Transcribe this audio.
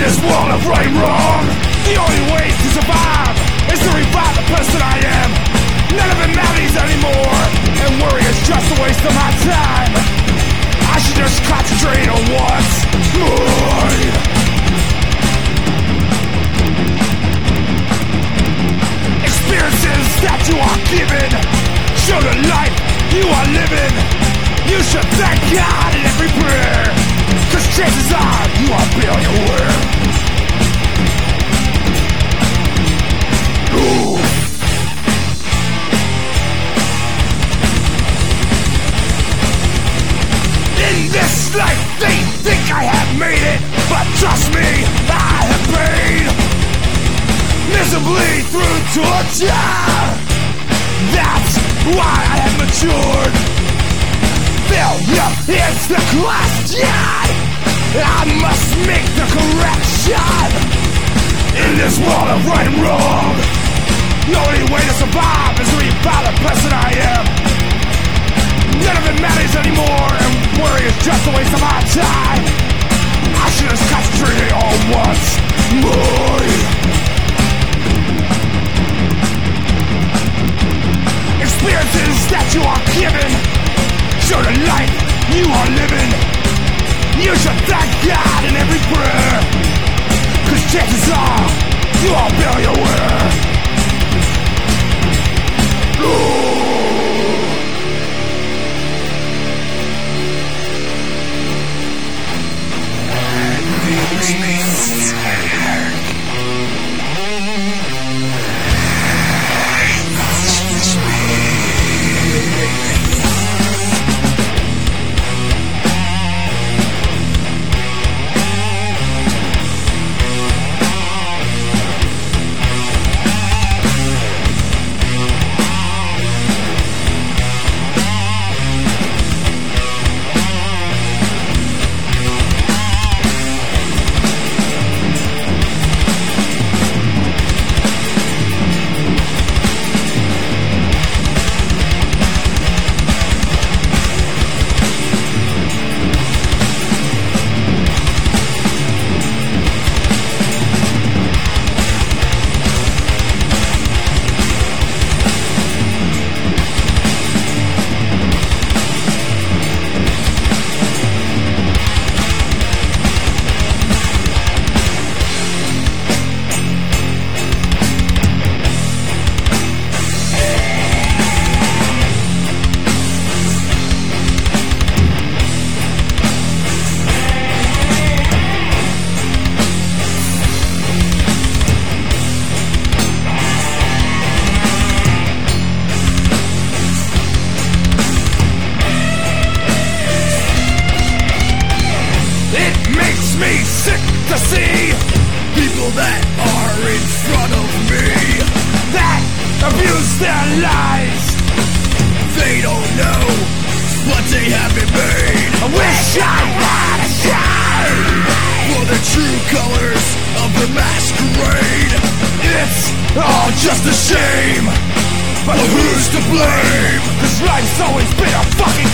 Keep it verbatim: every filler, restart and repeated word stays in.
this world of right and wrong, the only way to survive is to revive the person I am. None of it matters anymore, and worry is just a waste of my time. I should just concentrate on what's mine. Experiences that you are given show the life you are living. You should thank God in every prayer, 'cause chances are you are barely aware. Ooh. In this life they think I have made it, but trust me, I have paid miserably through torture. That's why I have matured. Failure is the question. I must make the correction. In this world of right and wrong, the only way to survive is to revive the person I am. None of it matters anymore, and worry is just a waste of my time. I should have concentrated on what's mine. Experiences that you are given show the life you are living. You should thank God in every prayer, 'cause chances are you are barely aware. Ooh. Just a shame, but who's to blame? This life's always been a fucking